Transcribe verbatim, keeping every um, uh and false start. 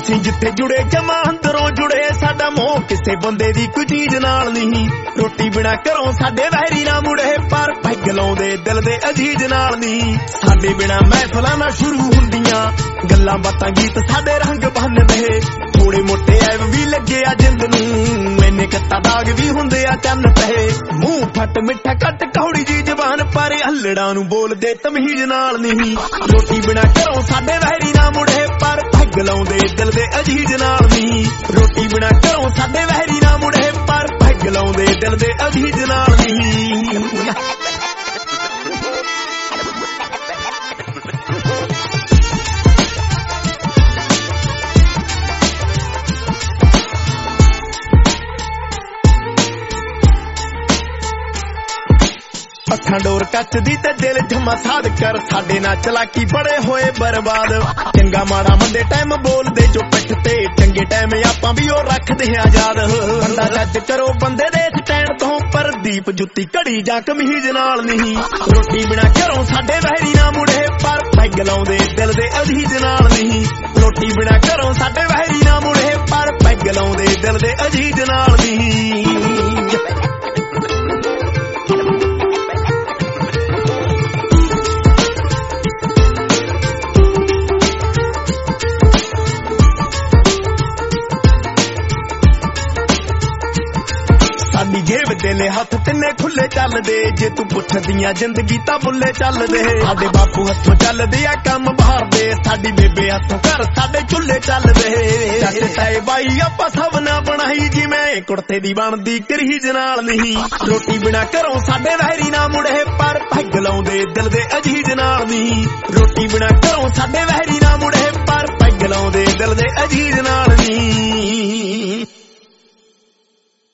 ਅਸੀਂ ਜਿੱਥੇ ਜੁੜੇ ਜਮਾ ਅੰਦਰੋਂ ਜੁੜੇ ਸਾਡਾ ਮੋਹ ਕਿਸੇ ਬੰਦੇ ਦੀ ਕੋਈ ਚੀਜ਼ ਨਾਲ ਨਹੀਂ ਰੋਟੀ ਬਿਨਾ ਘਰੋਂ ਸਾਡੇ ਵਹਿਰੀ ਨਾ ਮੁੜੇ ਪਰ ਪੈਗ ਲਾਉਂਦੇ ਦਿਲ ਦੇ ਅਜੀਜ਼ ਨਾਲ ਨਹੀਂ ਸਾਡੇ ਬਿਨਾ ਮਹਿਫਲਾਂ ਨਾ ਸ਼ੁਰੂ ਹੁੰਦੀਆਂ ਗੱਲਾਂ ਬਾਤਾਂ ਗੀਤ ਸਾਡੇ ਰੰਗ ਬੰਨਦੇ ਥੋੜੇ ਮੋਟੇ ਐਬ ਵੀ ਲੱਗੇ ਆ ਜਿੰਦ ਨੂੰ ਇੰਨੇ ਕੱਤਾ ਦਾਗ ਵੀ ਹੁੰਦੇ ਆ ਚੰਨ ਪਏ ਮੂੰਹ ਫੱਟ ਮਿੱਠਾ ਕੱਟ ਕੌੜੀ ਜੀ ਜ਼ਬਾਨ ਪਰ ਹੱਲੜਾਂ ਨੂੰ ਬੋਲਦੇ ਤਮਹੀਜ਼ ਨਾਲ ਨਹੀਂ ਰੋਟੀ ਬਿਨਾ ਘਰੋਂ ਸਾਡੇ ਵਹਿਰੀ ਨਾ ਮੁੜੇ ਪਰ ਪੈਗ ਲਾਉਂਦੇ ਦਿਲ ਦੇ ਅਜੀਜ਼ ਨਾਲ ਨਹੀਂ ਰੋਟੀ ਬਿਨਾ ਘਰੋਂ ਸਾਡੇ ਵਹਿਰੀ ਨਾ ਮੁੜੇ ਪਰ ਪੈਗ ਲਾਉਂਦੇ ਦਿਲ ਦੇ ਅਜੀਜ਼ ਨਾਲ ਨਹੀਂ ਅੱਖਾਂ ਡੋਰ ਕੱਚਦੀ ਤੇ ਦਿਲ ਜਮਾ ਸਾਧ ਕਰ ਸਾਡੇ ਨਾਲ ਚਲਾਕੀ ਬੜੇ ਹੋਏ ਬਰਬਾਦ ਚੰਗਾ ਮਾੜਾ ਮੰਦੇ ਟਾਈਮ ਬੋਲਦੇ ਜੋ ਪਿੱਠ ਤੇ ਚੰਗੇ ਟਾਈਮ ਆਪਾਂ ਵੀ ਉਹ ਰੱਖਦੇ ਆ ਯਾਦ ਬੰਦਾ ਜੱਜ ਕਰੋ ਬੰਦੇ ਦੇ ਸਟੈਂਡ ਤੋਂ ਪਰ ਦੀਪ ਜੁੱਤੀ ਘੜੀ ਜਾਂ ਕਮੀਜ਼ ਨਾਲ ਨਹੀਂ ਰੋਟੀ ਬਿਨਾ ਘਰੋਂ ਸਾਡੇ ਵਹਿਰੀ ਨਾ ਮੁੜੇ ਪਰ ਪੈਗ ਲਾਉਂਦੇ ਦਿਲ ਦੇ ਅਜੀਜ਼ ਨਾਲ ਨਹੀਂ ਰੋਟੀ ਬਿਨਾ ਘਰੋਂ ਸਾਡੇ ਵਹਿਰੀ ਨਾ ਮੁੜੇ ਪਰ ਪੈਗ ਲਾਉਂਦੇ ਦਿਲ ਦੇ ਅਜੀਜ਼ ਨਾਲ ਨਹੀਂ ਸਾਡੀ ਜੇਬ ਦੇ ਹੱਥ ਤਿੰਨੇ ਖੁੱਲੇ ਚੱਲਦੇ ਜੇ ਤੂੰ ਪੁੱਛਦੀਆਂ ਜ਼ਿੰਦਗੀ ਤਾਂ ਬੁੱਲੇ ਚੱਲਦੇ ਸਾਡੇ ਬਾਪੂ ਹੱਥੋਂ ਚੱਲਦੇ ਆ ਕੰਮ ਬਾਹਰ ਦੇ ਸਾਡੀ ਬੇਬੇ ਹੱਥੋਂ ਘਰ ਸਾਡੇ ਚੁੱਲੇ ਚੱਲਦੇ ਜੱਟ ਤਾਏ ਬਾਈ ਆਪਾਂ ਸਭ ਨਾ ਬਣਾਈ ਜਿਵੇਂ ਕੁੜਤੇ ਦੀ ਬਣਦੀ ਕਰੀਜ਼ ਨਾਲ ਨਹੀਂ ਰੋਟੀ ਬਿਨਾ ਘਰੋਂ ਸਾਡੇ ਵਹਿਰੀ ਨਾ ਮੁੜੇ ਪਰ ਪੈਗ ਲਾਉਂਦੇ ਦਿਲ ਦੇ ਅਜੀਜ਼ ਨਾਲ ਨਹੀਂ ਰੋਟੀ ਬਿਨਾ ਘਰੋਂ ਸਾਡੇ ਵਹਿਰੀ ਨਾ ਮੁੜੇ ਪਰ ਪੈਗ ਲਾਉਂਦੇ ਦਿਲ ਦੇ ਅਜੀਜ਼ ਨਾਲ